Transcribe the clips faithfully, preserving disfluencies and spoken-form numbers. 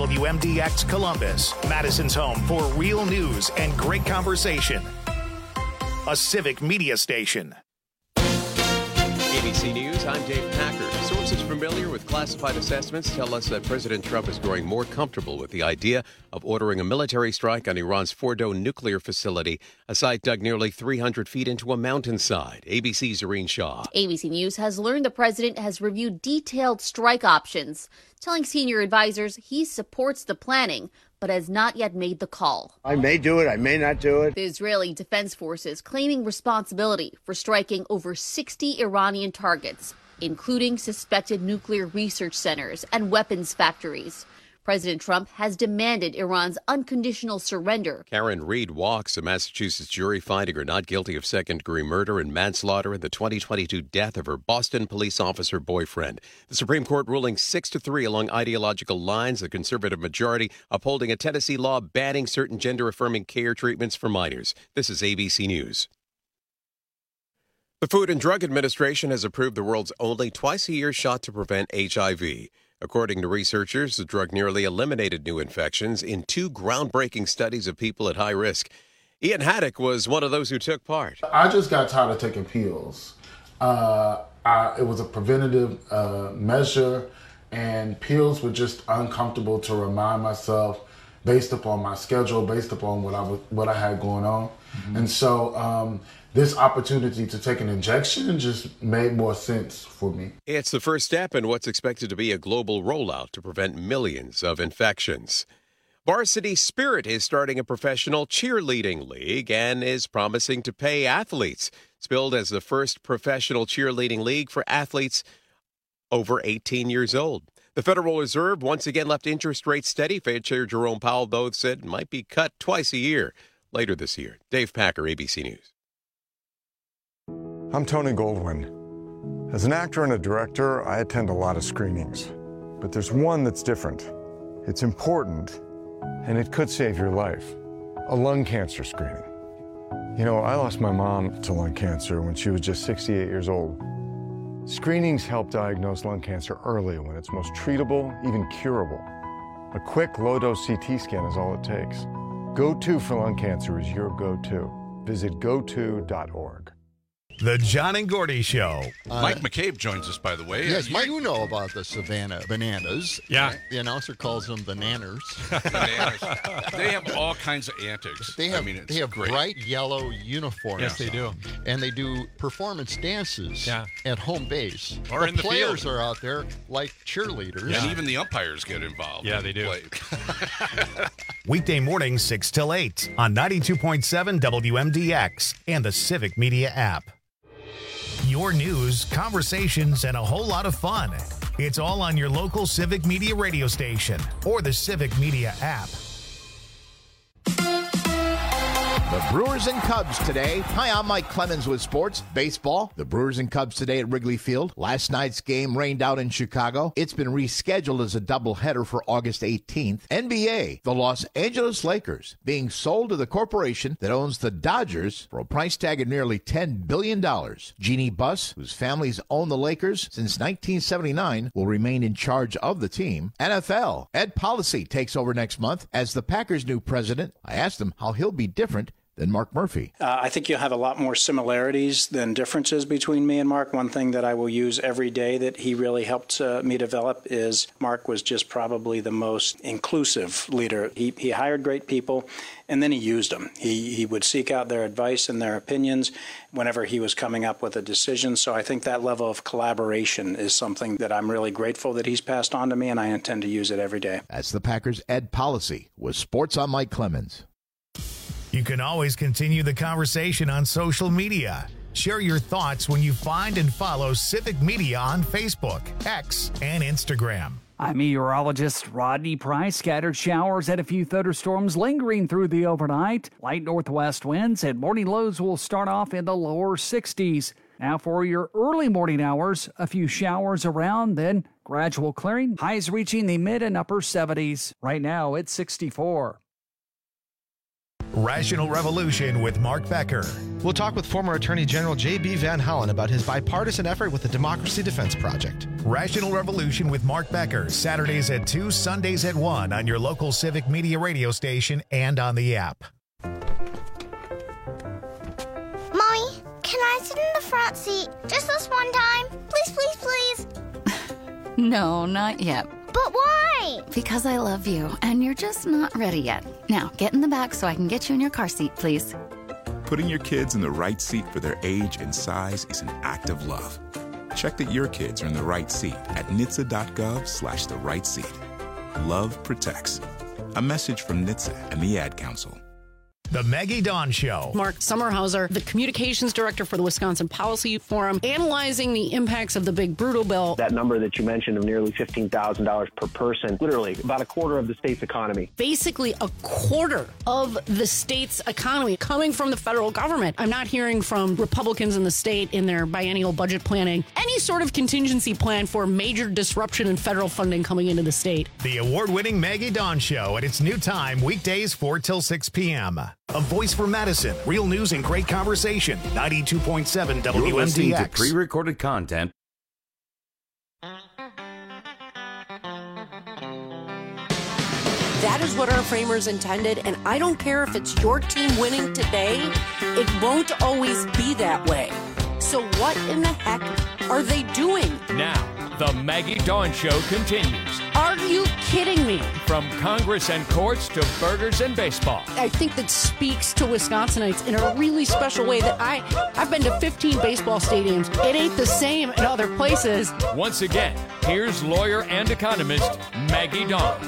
W M D X Columbus, Madison's home for real news and great conversation. A civic media station. A B C News, I'm Dave Packer. Sources familiar with classified assessments tell us that President Trump is growing more comfortable with the idea of ordering a military strike on Iran's Fordo nuclear facility, a site dug nearly three hundred feet into a mountainside. A B C's Irene Shaw. A B C News has learned the president has reviewed detailed strike options, telling senior advisors he supports the planning, but has not yet made the call. I may do it, I may not do it. The Israeli Defense Forces claiming responsibility for striking over sixty Iranian targets, including suspected nuclear research centers and weapons factories. President Trump has demanded Iran's unconditional surrender. Karen Reed walks, a Massachusetts jury finding her not guilty of second-degree murder and manslaughter in the twenty twenty-two death of her Boston police officer boyfriend. The Supreme Court ruling six to three along ideological lines, the conservative majority upholding a Tennessee law banning certain gender-affirming care treatments for minors. This is A B C News. The Food and Drug Administration has approved the world's only twice-a-year shot to prevent H I V. According to researchers, the drug nearly eliminated new infections in two groundbreaking studies of people at high risk. Ian Haddock was one of those who took part. I just got tired of taking pills. Uh, I, it was a preventative uh, measure, and pills were just uncomfortable to remind myself based upon my schedule, based upon what I, was, what I had going on. Mm-hmm. And so um, this opportunity to take an injection just made more sense for me. It's the first step in what's expected to be a global rollout to prevent millions of infections. Varsity Spirit is starting a professional cheerleading league and is promising to pay athletes. It's billed as the first professional cheerleading league for athletes over eighteen years old. The Federal Reserve once again left interest rates steady. Fed Chair Jerome Powell, though, said it might be cut twice a year later this year. Dave Packer, A B C News. I'm Tony Goldwyn. As an actor and a director, I attend a lot of screenings. But there's one that's different. It's important, and it could save your life. A lung cancer screening. You know, I lost my mom to lung cancer when she was just sixty-eight years old. Screenings help diagnose lung cancer early when it's most treatable, even curable. A quick, low-dose C T scan is all it takes. Go to for lung cancer is your go-to. Visit go to dot org. The John and Gordy Show. Uh, Mike McCabe joins us, by the way. Yes, uh, Mike, you know about the Savannah Bananas. Yeah. Right? The announcer calls them the Nanners. Bananas. They have all kinds of antics. They have, I mean, it's they have great. bright yellow uniforms. Yes, they do. And they do performance dances yeah. at home base. Or the in the players field. are out there like cheerleaders. Yeah. And even the umpires get involved. Yeah, they do. Weekday mornings, six till eight on ninety-two point seven W M D X and the Civic Media app. Your news, conversations, and a whole lot of fun. It's all on your local Civic Media radio station or the Civic Media app. The Brewers and Cubs today. Hi, I'm Mike Clemens with Sports Baseball. The Brewers and Cubs today at Wrigley Field. Last night's game rained out in Chicago. It's been rescheduled as a doubleheader for August eighteenth. N B A, the Los Angeles Lakers, being sold to the corporation that owns the Dodgers for a price tag of nearly ten billion dollars. Jeannie Buss, whose family's owned the Lakers since nineteen seventy-nine, will remain in charge of the team. N F L, Ed Policy takes over next month as the Packers' new president. I asked him how he'll be different than Mark Murphy. Uh, I think you'll have a lot more similarities than differences between me and Mark. One thing that I will use every day that he really helped uh, me develop is Mark was just probably the most inclusive leader. He, he hired great people, and then he used them. He, he would seek out their advice and their opinions whenever he was coming up with a decision. So I think that level of collaboration is something that I'm really grateful that he's passed on to me, and I intend to use it every day. That's the Packers' Ed Policy with Sports on Mike Clemens. You can always continue the conversation on social media. Share your thoughts when you find and follow Civic Media on Facebook, X, and Instagram. I'm meteorologist Rodney Price. Scattered showers and a few thunderstorms lingering through the overnight. Light northwest winds and morning lows will start off in the lower sixties. Now for your early morning hours, a few showers around, then gradual clearing. Highs reaching the mid and upper seventies. Right now it's sixty-four. Rational Revolution with Mark Becker. We'll talk with former Attorney General J B Van Hollen about his bipartisan effort with the Democracy Defense Project. Rational Revolution with Mark Becker, Saturdays at two, Sundays at one on your local Civic Media radio station and on the app. Mommy, can I sit in the front seat just this one time? Please, please, please. No, not yet. But why? Because I love you, and you're just not ready yet. Now, get in the back so I can get you in your car seat, please. Putting your kids in the right seat for their age and size is an act of love. Check that your kids are in the right seat at N H T S A dot gov slash the right seat. Love protects. A message from N H T S A and the Ad Council. The Maggie Dawn Show. Mark Sommerhauser, the communications director for the Wisconsin Policy Forum, analyzing the impacts of the big brutal bill. That number that you mentioned of nearly fifteen thousand dollars per person, literally about a quarter of the state's economy. Basically a quarter of the state's economy coming from the federal government. I'm not hearing from Republicans in the state in their biennial budget planning any sort of contingency plan for major disruption in federal funding coming into the state. The award-winning Maggie Dawn Show at its new time, weekdays four till six p.m. A voice for Madison. Real news and great conversation. ninety-two point seven W M D X. You're listening to pre-recorded content. That is what our framers intended, and I don't care if it's your team winning today, it won't always be that way. So what in the heck are they doing? Now, the Maggie Dawn Show continues. Are you kidding me? From Congress and courts to burgers and baseball. I think that speaks to Wisconsinites in a really special way that I, I've been to fifteen baseball stadiums. It ain't the same in other places. Once again, here's lawyer and economist Maggie Dawn.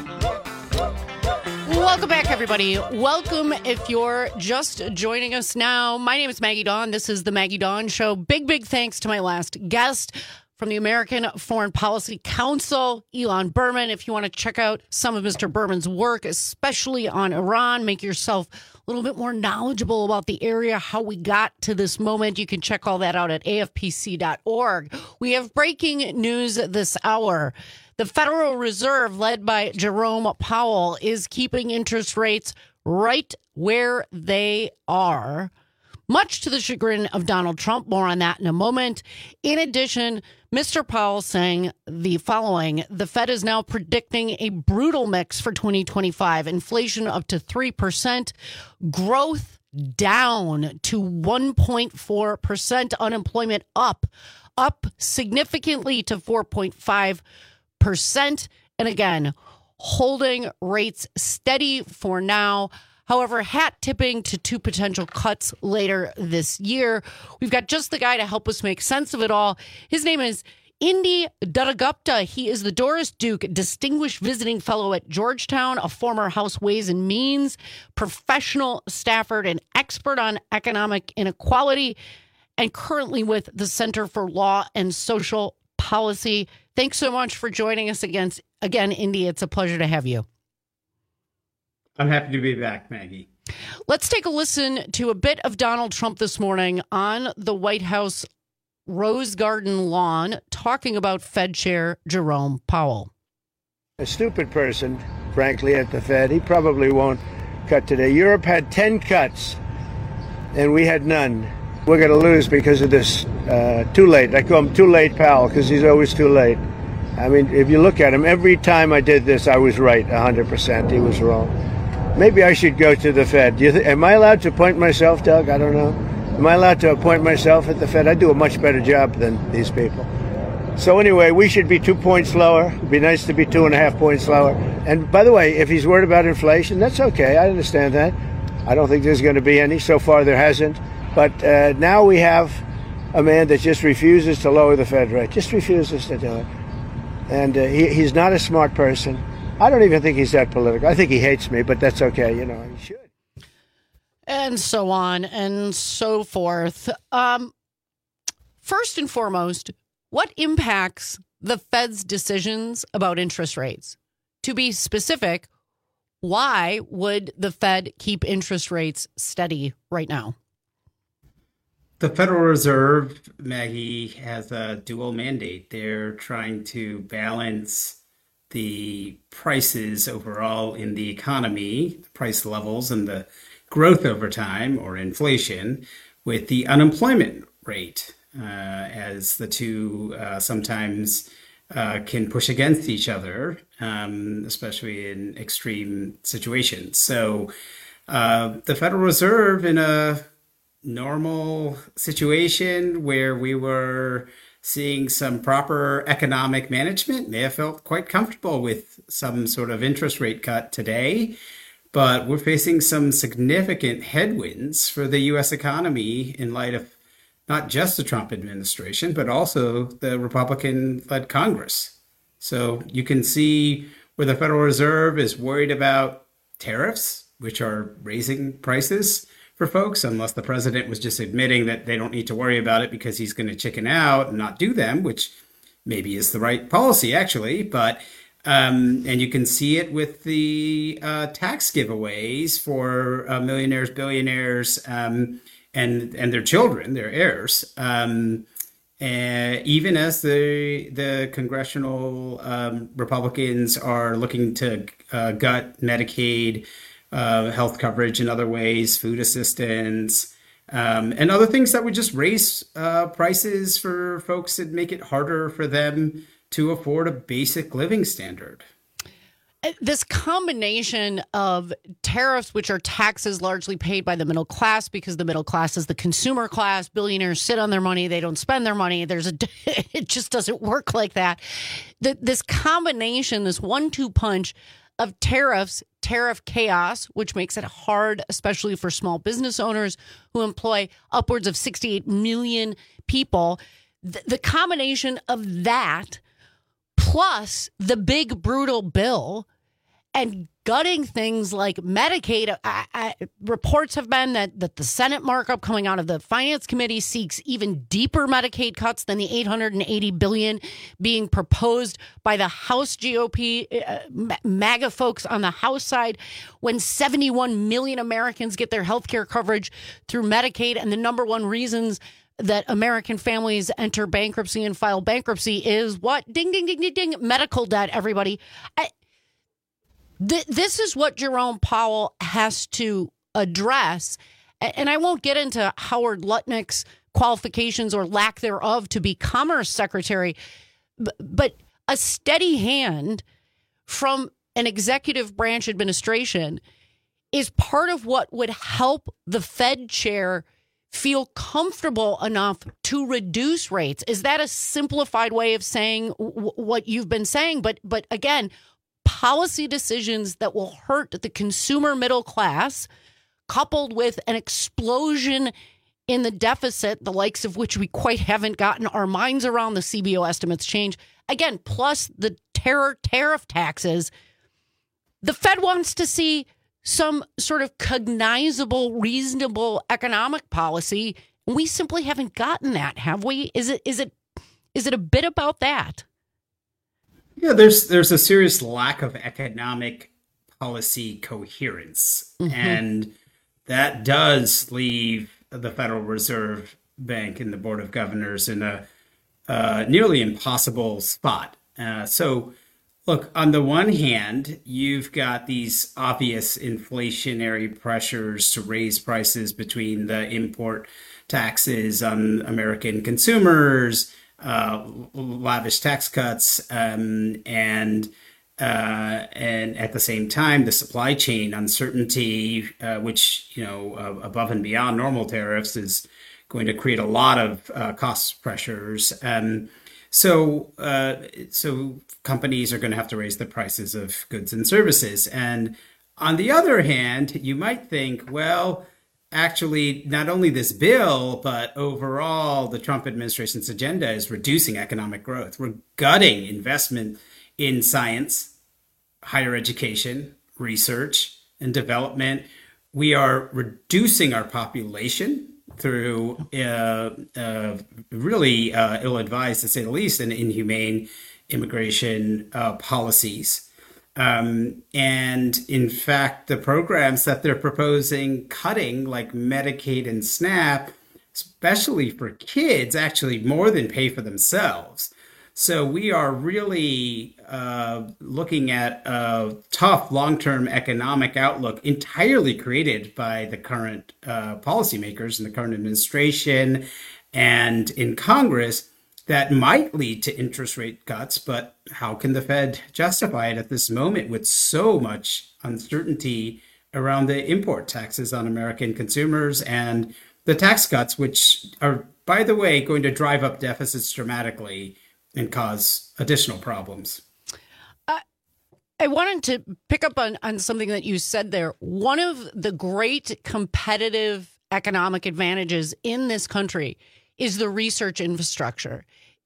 Welcome back, everybody. Welcome if you're just joining us now. My name is Maggie Dawn. This is the Maggie Dawn Show. Big, big thanks to my last guest from the American Foreign Policy Council, Elon Berman. If you want to check out some of Mister Berman's work, especially on Iran, make yourself a little bit more knowledgeable about the area, how we got to this moment, you can check all that out at A F P C dot org. We have breaking news this hour. The Federal Reserve, led by Jerome Powell, is keeping interest rates right where they are, much to the chagrin of Donald Trump. More on that in a moment. In addition, Mister Powell saying the following: the Fed is now predicting a brutal mix for twenty twenty-five. Inflation up to three percent, growth down to one point four percent, unemployment up, up significantly to four point five percent. And again, holding rates steady for now. However, hat tipping to two potential cuts later this year. We've got just the guy to help us make sense of it all. His name is Indy Duttagupta. He is the Doris Duke Distinguished Visiting Fellow at Georgetown, a former House Ways and Means professional staffer and expert on economic inequality, and currently with the Center for Law and Social Policy. Thanks so much for joining us again, again, Indy. It's a pleasure to have you. I'm happy to be back, Maggie. Let's take a listen to a bit of Donald Trump this morning on the White House Rose Garden lawn talking about Fed Chair Jerome Powell. A stupid person, frankly, at the Fed. He probably won't cut today. Europe had ten cuts, and we had none. We're going to lose because of this. Uh, too late. I call him Too Late Powell because he's always too late. I mean, if you look at him, every time I did this, I was right one hundred percent. He was wrong. Maybe I should go to the Fed. Do you th- am I allowed to appoint myself, Doug? I don't know. Am I allowed to appoint myself at the Fed? I do a much better job than these people. So anyway, we should be two points lower. It'd be nice to be two and a half points lower. And by the way, if he's worried about inflation, that's okay. I understand that. I don't think there's going to be any. So far, there hasn't. But uh, now we have a man that just refuses to lower the Fed rate, just refuses to do it. And uh, he, he's not a smart person. I don't even think he's that political. I think he hates me, but that's okay. You know, he should. And so on and so forth. Um, first and foremost, what impacts the Fed's decisions about interest rates? To be specific, why would the Fed keep interest rates steady right now? The Federal Reserve, Maggie, has a dual mandate. They're trying to balance the prices overall in the economy, price levels and the growth over time, or inflation, with the unemployment rate, uh, as the two uh, sometimes uh, can push against each other, um, especially in extreme situations. So uh, the Federal Reserve, in a normal situation where we were seeing some proper economic management, may have felt quite comfortable with some sort of interest rate cut today. But we're facing some significant headwinds for the U S economy in light of not just the Trump administration, but also the Republican-led Congress. So you can see where the Federal Reserve is worried about tariffs, which are raising prices for folks, unless the president was just admitting that they don't need to worry about it because he's going to chicken out and not do them, which maybe is the right policy, actually. But um, and you can see it with the uh, tax giveaways for uh, millionaires, billionaires, um, and and their children, their heirs. Um, and even as the the congressional um, Republicans are looking to uh, gut Medicaid, uh, health coverage in other ways, food assistance, um, and other things that would just raise uh, prices for folks and make it harder for them to afford a basic living standard. This combination of tariffs, which are taxes largely paid by the middle class, because the middle class is the consumer class. Billionaires sit on their money. They don't spend their money. There's a, it just doesn't work like that. The, this combination, this one two punch of tariffs, tariff chaos, which makes it hard, especially for small business owners who employ upwards of sixty-eight million people. The, the combination of that plus the big brutal bill and gutting things like Medicaid. I, I, reports have been that, that the Senate markup coming out of the Finance Committee seeks even deeper Medicaid cuts than the eight hundred eighty billion dollars being proposed by the House G O P, uh, MAGA folks on the House side, when seventy-one million Americans get their health care coverage through Medicaid. And the number one reasons that American families enter bankruptcy and file bankruptcy is what? Ding, ding, ding, ding, ding. Medical debt, everybody. I, th- this is what Jerome Powell has to address. And I won't get into Howard Lutnick's qualifications or lack thereof to be Commerce Secretary, but, but a steady hand from an executive branch administration is part of what would help the Fed chair feel comfortable enough to reduce rates. Is that a simplified way of saying w- what you've been saying? But but again, policy decisions that will hurt the consumer middle class, coupled with an explosion in the deficit, the likes of which we quite haven't gotten our minds around. The C B O estimates change. Again, plus the terror tariff taxes. The Fed wants to see some sort of cognizable, reasonable economic policy. We simply haven't gotten that, have we? Is it is it is it a bit about that? Yeah, there's there's a serious lack of economic policy coherence, mm-hmm. and that does leave the Federal Reserve Bank and the Board of Governors in a uh, nearly impossible spot. Uh, so. Look, on the one hand, you've got these obvious inflationary pressures to raise prices between the import taxes on American consumers, uh, lavish tax cuts, um, and uh, and at the same time, the supply chain uncertainty, uh, which, you know, uh, above and beyond normal tariffs, is going to create a lot of uh, cost pressures. Um, So, uh, so companies are going to have to raise the prices of goods and services. And on the other hand, you might think, well, actually, not only this bill, but overall, the Trump administration's agenda is reducing economic growth. We're gutting investment in science, higher education, research, and development. We are reducing our population through uh, uh, really uh, ill-advised, to say the least, and inhumane immigration uh, policies. Um, and in fact, the programs that they're proposing cutting, like Medicaid and SNAP, especially for kids, actually more than pay for themselves. So we are really uh, looking at a tough long-term economic outlook entirely created by the current uh, policymakers in the current administration and in Congress that might lead to interest rate cuts. But how can the Fed justify it at this moment with so much uncertainty around the import taxes on American consumers and the tax cuts, which are, by the way, going to drive up deficits dramatically and cause additional problems? Uh, I wanted to pick up on, on something that you said there. One of the great competitive economic advantages in this country is the research infrastructure,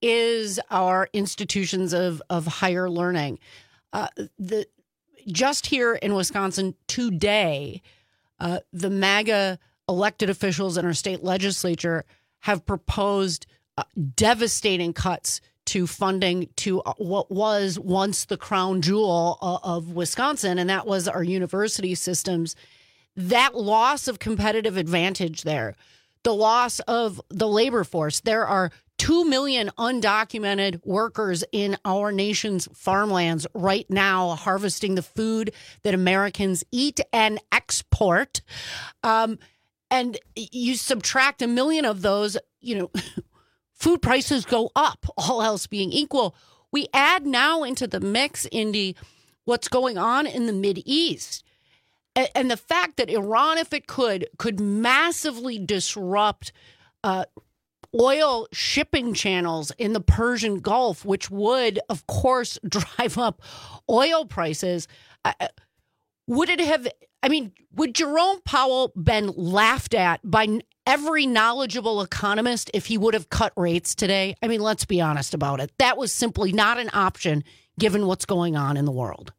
is our institutions of, of higher learning. Uh, the just here in Wisconsin today, uh, the MAGA elected officials in our state legislature have proposed uh, devastating cuts to funding to what was once the crown jewel of Wisconsin, and that was our university systems. That loss of competitive advantage there, the loss of the labor force. There are two million undocumented workers in our nation's farmlands right now harvesting the food that Americans eat and export. Um, and you subtract a million of those, you know, food prices go up, all else being equal. We add now into the mix, Indy, what's going on in the Mideast. And the fact that Iran, if it could, could massively disrupt uh, oil shipping channels in the Persian Gulf, which would, of course, drive up oil prices. Uh, would it have, I mean, would Jerome Powell been laughed at by every knowledgeable economist if he would have cut rates today? I mean, let's be honest about it. That was simply not an option given what's going on in the world.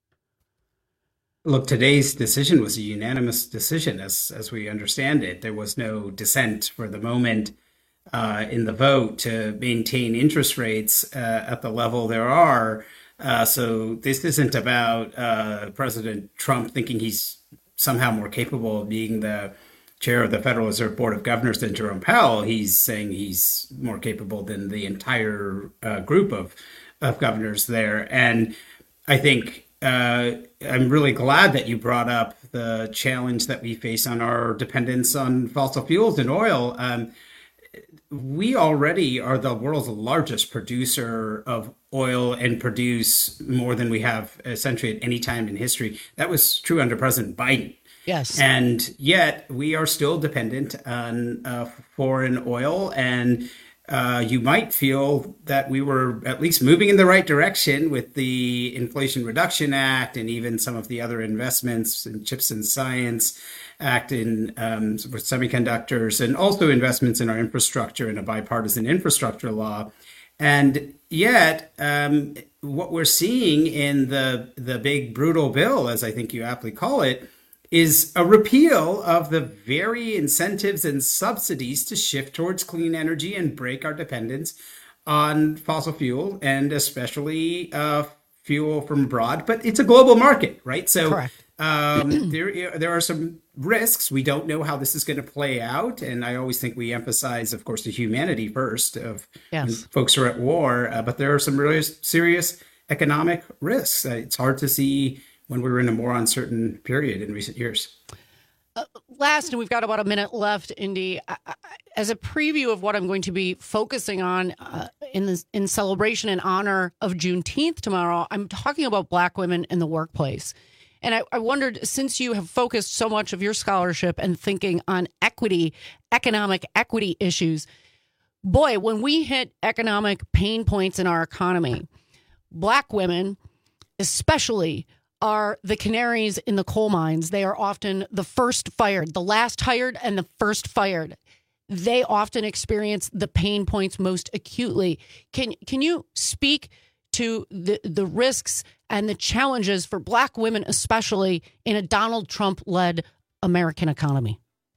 Look, today's decision was a unanimous decision, as as we understand it. There was no dissent for the moment uh, in the vote to maintain interest rates uh, at the level there are. Uh, so this isn't about uh, President Trump thinking he's somehow more capable of being the chair of the Federal Reserve Board of Governors than Jerome Powell. He's saying he's more capable than the entire uh, group of, of governors there. And I think uh, I'm really glad that you brought up the challenge that we face on our dependence on fossil fuels and oil. Um, we already are the world's largest producer of oil and produce more than we have essentially at any time in history. That was true under President Biden. Yes. And yet we are still dependent on uh, foreign oil. And uh, you might feel that we were at least moving in the right direction with the Inflation Reduction Act and even some of the other investments in Chips and Science Act in um, with semiconductors, and also investments in our infrastructure and a bipartisan infrastructure law. And yet, um, what we're seeing in the the big brutal bill, as I think you aptly call it, is a repeal of the very incentives and subsidies to shift towards clean energy and break our dependence on fossil fuel, and especially uh, fuel from abroad. But it's a global market, right? So Correct. um, there, there are some risks. We don't know how this is going to play out. And I always think we emphasize, of course, the humanity first of Yes. when folks are at war. Uh, but there are some really serious economic risks. Uh, it's hard to see when we were in a more uncertain period in recent years. Uh, last, and we've got about a minute left, Indy, I, I, as a preview of what I'm going to be focusing on uh, in this, in celebration and honor of Juneteenth tomorrow, I'm talking about Black women in the workplace. And I, I wondered, since you have focused so much of your scholarship and thinking on equity, economic equity issues, boy, when we hit economic pain points in our economy, Black women especially are the canaries in the coal mines. They are often the first fired, the last hired and the first fired. They often experience the pain points most acutely. Can can you speak to the, the risks and the challenges for Black women, especially in a Donald Trump-led American economy?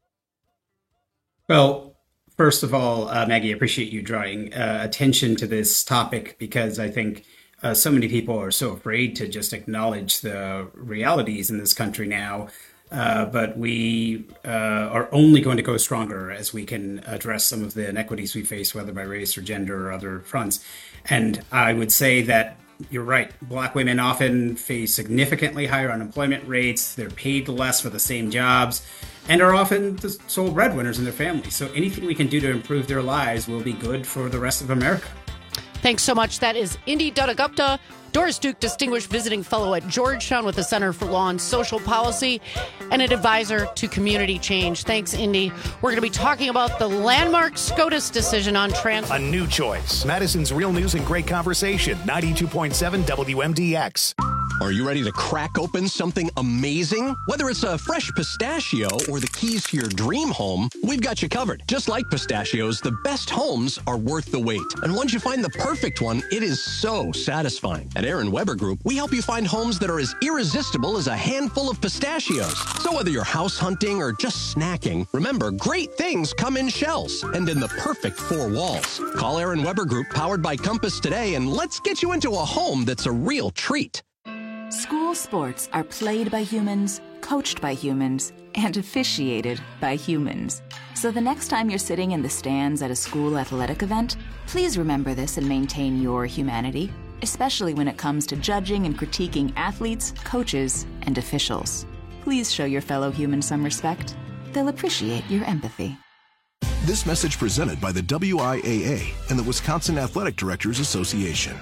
Well, first of all, uh, Maggie, I appreciate you drawing uh, attention to this topic, because I think Uh, so many people are so afraid to just acknowledge the realities in this country now. Uh, but we uh, are only going to go stronger as we can address some of the inequities we face, whether by race or gender or other fronts. And I would say that you're right. Black women often face significantly higher unemployment rates. They're paid less for the same jobs and are often the sole breadwinners in their families. So anything we can do to improve their lives will be good for the rest of America. Thanks so much. That is Indi Dutta-Gupta, Doris Duke Distinguished Visiting Fellow at Georgetown with the Center for Law and Social Policy and an advisor to community change. Thanks, Indi. We're going to be talking about the landmark SCOTUS decision on trans... A new choice. Madison's Real News and Great Conversation, ninety-two point seven W M D X. Are you ready to crack open something amazing? Whether it's a fresh pistachio or the keys to your dream home, we've got you covered. Just like pistachios, the best homes are worth the wait. And once you find the perfect one, it is so satisfying. At Aaron Weber Group, we help you find homes that are as irresistible as a handful of pistachios. So whether you're house hunting or just snacking, remember, great things come in shells and in the perfect four walls. Call Aaron Weber Group, powered by Compass, today, and let's get you into a home that's a real treat. School sports are played by humans, coached by humans, and officiated by humans. So the next time you're sitting in the stands at a school athletic event, please remember this and maintain your humanity, especially when it comes to judging and critiquing athletes, coaches, and officials. Please show your fellow humans some respect. They'll appreciate your empathy. This message presented by the W I A A and the Wisconsin Athletic Directors Association.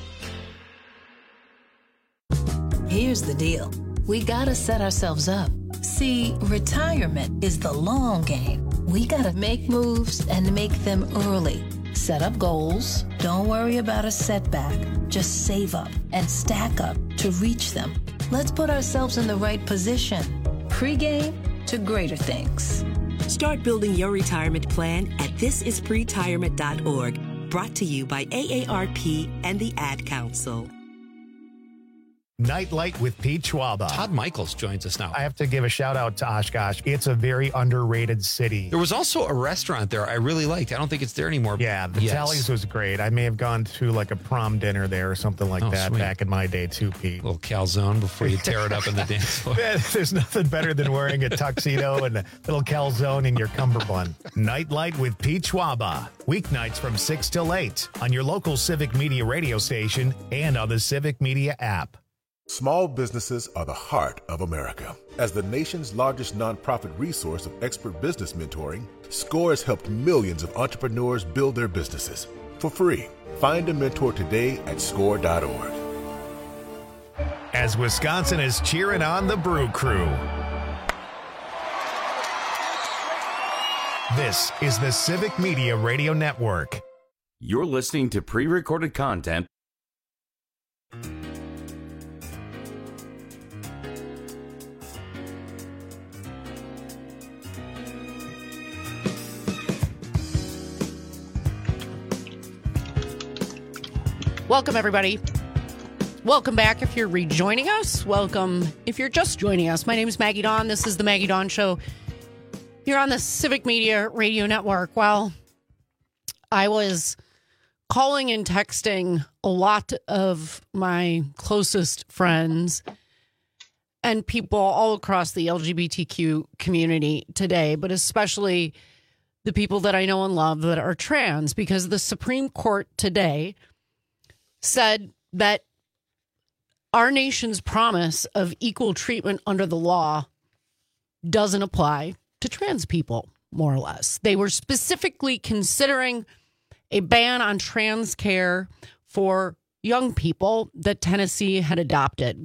Here's the deal. We gotta set ourselves up. See, retirement is the long game. We gotta make moves and make them early. Set up goals. Don't worry about a setback. Just save up and stack up to reach them. Let's put ourselves in the right position. Pre-game to greater things. Start building your retirement plan at this is pretirement dot org. Brought to you by A A R P and the Ad Council. Nightlight with Pete Schwaba. Todd Michaels joins us now. I have to give a shout out to Oshkosh. It's a very underrated city. There was also a restaurant there I really liked. I don't think it's there anymore. Yeah, the yes. Tallies was great. I may have gone to like a prom dinner there or something like oh, that sweet. back in my day too, Pete. A little calzone before you tear it up in the dance floor. There's nothing better than wearing a tuxedo and a little calzone in your cummerbund. Nightlight with Pete Schwaba. Weeknights from six till eight on your local Civic Media radio station and on the Civic Media app. Small businesses are the heart of America. As the nation's largest nonprofit resource of expert business mentoring, SCORE has helped millions of entrepreneurs build their businesses for free. Find a mentor today at score dot org. As Wisconsin is cheering on the Brew Crew. This is the Civic Media Radio Network. You're listening to pre-recorded content. Welcome, everybody. Welcome back if you're rejoining us. Welcome if you're just joining us. My name is Maggie Dawn. This is the Maggie Dawn Show here on the Civic Media Radio Network. Well, I was calling and texting a lot of my closest friends and people all across the L G B T Q community today, but especially the people that I know and love that are trans, because the Supreme Court today said that our nation's promise of equal treatment under the law doesn't apply to trans people, more or less. They were specifically considering a ban on trans care for young people that Tennessee had adopted.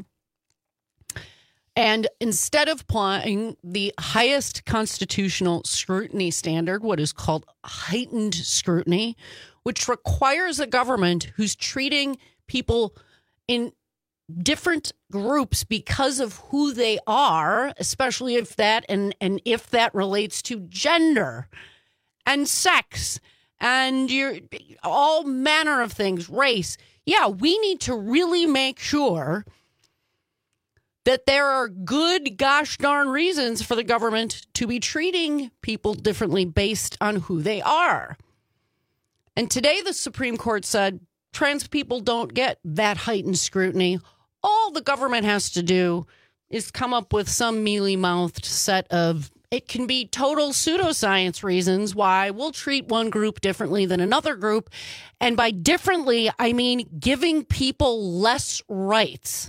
And instead of applying the highest constitutional scrutiny standard, what is called heightened scrutiny, which requires a government who's treating people in different groups because of who they are, especially if that and, and if that relates to gender and sex and your all manner of things, race. Yeah, we need to really make sure that there are good gosh darn reasons for the government to be treating people differently based on who they are. And today the Supreme Court said trans people don't get that heightened scrutiny. All the government has to do is come up with some mealy-mouthed set of, it can be total pseudoscience reasons why we'll treat one group differently than another group. And by differently, I mean giving people less rights.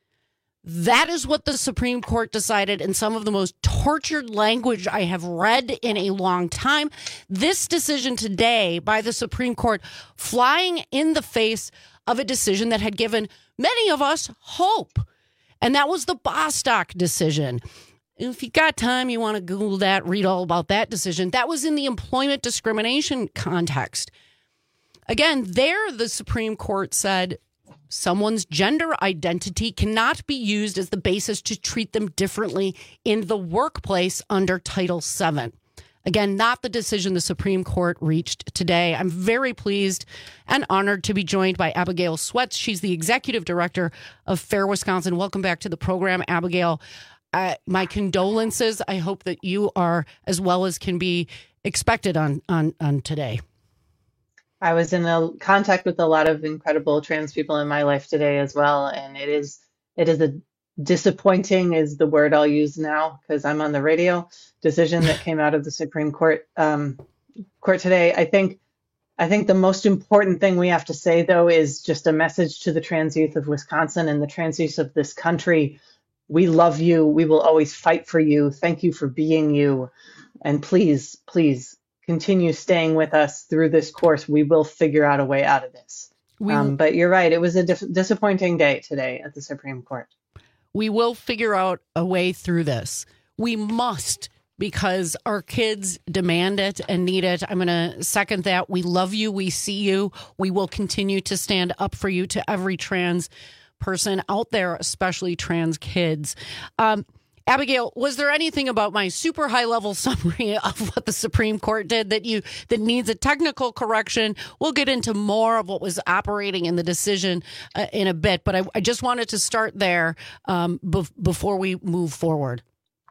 That is what the Supreme Court decided in some of the most tortured language I have read in a long time. This decision today by the Supreme Court flying in the face of a decision that had given many of us hope. And that was the Bostock decision. If you got time, you want to Google that, read all about that decision. That was in the employment discrimination context. Again, there the Supreme Court said someone's gender identity cannot be used as the basis to treat them differently in the workplace under Title seven. Again, not the decision the Supreme Court reached today. I'm very pleased and honored to be joined by Abigail Sweats. She's the executive director of FAIR Wisconsin. Welcome back to the program, Abigail. Uh, my condolences. I hope that you are as well as can be expected on on, on today. I was in a contact with a lot of incredible trans people in my life today as well, and it is it is a disappointing is the word I'll use now because I'm on the radio decision that came out of the Supreme Court um, court today. I think I think the most important thing we have to say though is just a message to the trans youth of Wisconsin and the trans youth of this country. We love you. We will always fight for you. Thank you for being you, and please, please. continue staying with us through this course. We will figure out a way out of this. We, um, but you're right. It was a dif- disappointing day today at the Supreme Court. We will figure out a way through this. We must, because our kids demand it and need it. I'm going to second that. We love you. We see you. We will continue to stand up for you to every trans person out there, especially trans kids. Um, Abigail, was there anything about my super high level summary of what the Supreme Court did that you that needs a technical correction? We'll get into more of what was operating in the decision uh, in a bit, but I, I just wanted to start there um, be- before we move forward.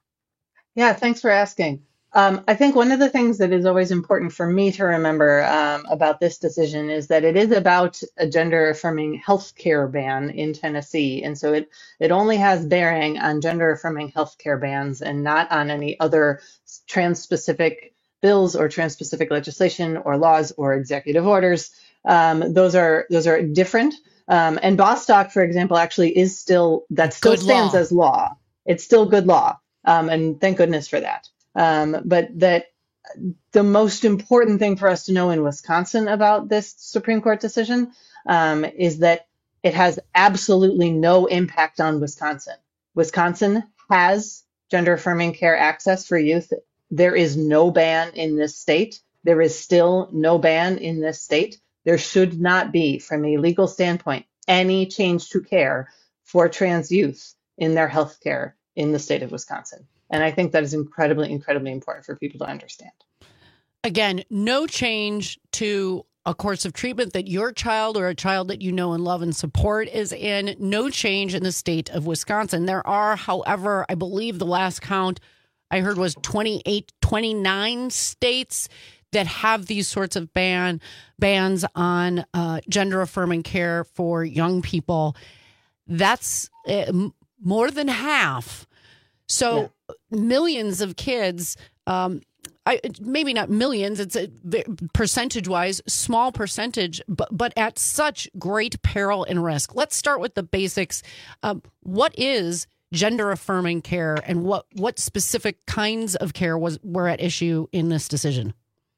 Yeah, thanks for asking. Um, I think one of the things that is always important for me to remember um, about this decision is that it is about a gender-affirming healthcare ban in Tennessee. And so it, it only has bearing on gender-affirming healthcare bans and not on any other trans-specific bills or trans-specific legislation or laws or executive orders. Um, those are those are different. Um, and Bostock, for example, actually is still, that still Good stands law. as law. It's still good law. Um, and thank goodness for that. Um, but that the most important thing for us to know in Wisconsin about this Supreme Court decision um, is that it has absolutely no impact on Wisconsin. Wisconsin has gender affirming care access for youth. There is no ban in this state. There is still no ban in this state. There should not be, from a legal standpoint, any change to care for trans youth in their health care in the state of Wisconsin. And I think that is incredibly, incredibly important for people to understand. Again, no change to a course of treatment that your child or a child that you know and love and support is in. No change in the state of Wisconsin. There are, however, I believe the last count I heard was twenty-eight, twenty-nine states that have these sorts of ban bans on uh, gender affirming care for young people. That's uh, more than half. So yeah. Millions of kids, um, I, maybe not millions, it's a percentage-wise, small percentage, but, but at such great peril and risk. Let's start with the basics. Um, what is gender-affirming care, and what, what specific kinds of care was were at issue in this decision?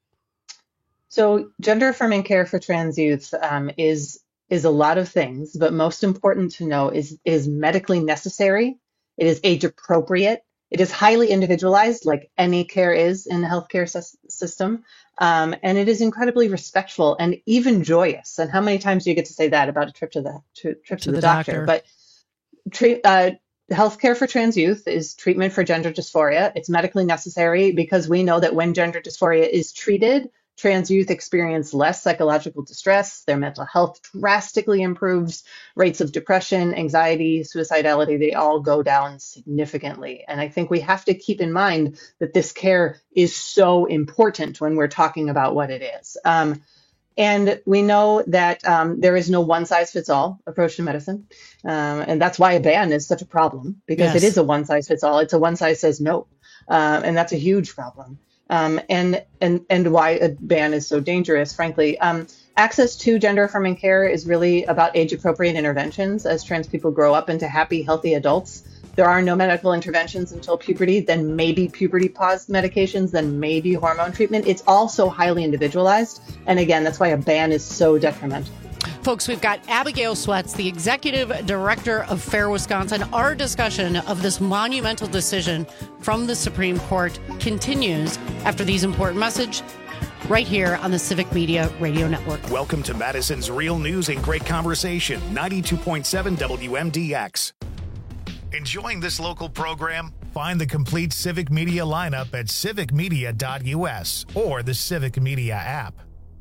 So gender-affirming care for trans youth um, is is a lot of things, but most important to know is is medically necessary. It is age-appropriate. It is highly individualized, like any care is in the healthcare s- system. Um, and it is incredibly respectful and even joyous. And how many times do you get to say that about a trip to the to, trip to, to the, the doctor? doctor? But treat, uh, healthcare for trans youth is treatment for gender dysphoria. It's medically necessary because we know that when gender dysphoria is treated, trans youth experience less psychological distress, their mental health drastically improves, rates of depression, anxiety, suicidality, they all go down significantly. And I think we have to keep in mind that this care is so important when we're talking about what it is. Um, And we know that um, there is no one-size-fits-all approach to medicine. Um, and that's why a ban is such a problem, because Yes. it is a one-size-fits-all. It's a one-size-says-no. Uh, and that's a huge problem. Um, and, and, and why a ban is so dangerous, frankly. Um, access to gender-affirming care is really about age-appropriate interventions as trans people grow up into happy, healthy adults. There are no medical interventions until puberty, then maybe puberty pause medications, then maybe hormone treatment. It's all so highly individualized. And again, that's why a ban is so detrimental. Folks, we've got Abigail Sweats, the executive director of FAIR Wisconsin. Our discussion of this monumental decision from the Supreme Court continues after these important messages right here on the Civic Media Radio Network. Welcome to Madison's Real News and Great Conversation, ninety-two point seven W M D X. Enjoying this local program? Find the complete Civic Media lineup at civic media dot U S or the Civic Media app.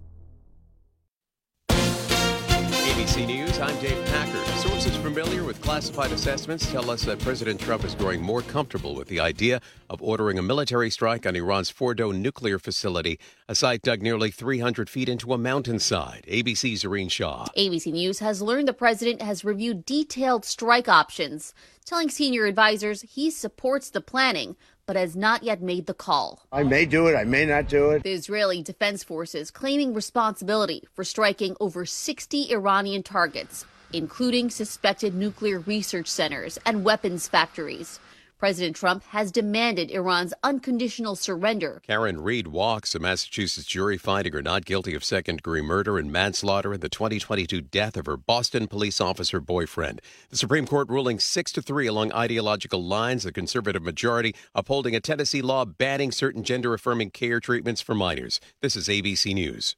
A B C News, I'm Dave Packer. Sources familiar with classified assessments tell us that President Trump is growing more comfortable with the idea of ordering a military strike on Iran's Fordo nuclear facility, a site dug nearly three hundred feet into a mountainside. A B C's Irene Shaw. A B C News has learned the president has reviewed detailed strike options, telling senior advisors he supports the planning, but has not yet made the call. I may do it, I may not do it. The Israeli Defense Forces claiming responsibility for striking over sixty Iranian targets, including suspected nuclear research centers and weapons factories. President Trump has demanded Iran's unconditional surrender. Karen Reed walks, a Massachusetts jury finding her not guilty of second-degree murder and manslaughter in the twenty twenty-two death of her Boston police officer boyfriend. The Supreme Court ruling six to three along ideological lines, the conservative majority upholding a Tennessee law banning certain gender-affirming care treatments for minors. This is A B C News.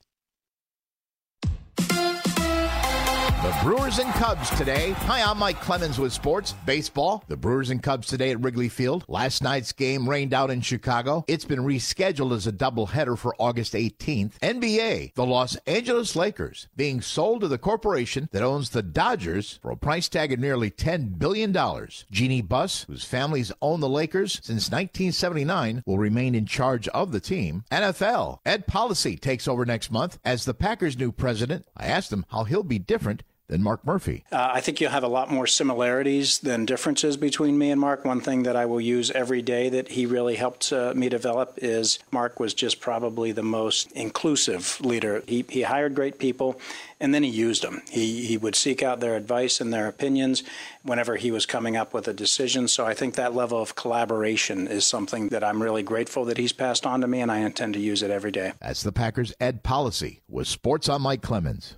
The Brewers and Cubs today. Hi, I'm Mike Clemens with sports. Baseball. The Brewers and Cubs today at Wrigley Field. Last night's game rained out in Chicago. It's been rescheduled as a doubleheader for August eighteenth. N B A. The Los Angeles Lakers being sold to the corporation that owns the Dodgers for a price tag of nearly ten billion dollars. Jeannie Buss, whose family's owned the Lakers since nineteen seventy-nine, will remain in charge of the team. N F L. Ed Policy takes over next month as the Packers' new president. I asked him how he'll be different than Mark Murphy. Uh, I think you'll have a lot more similarities than differences between me and Mark. One thing that I will use every day that he really helped uh, me develop is Mark was just probably the most inclusive leader. He, he hired great people, and then he used them. He, he would seek out their advice and their opinions whenever he was coming up with a decision. So I think that level of collaboration is something that I'm really grateful that he's passed on to me, and I intend to use it every day. That's the Packers' Ed Policy. With Sports, I'm Mike Clemens.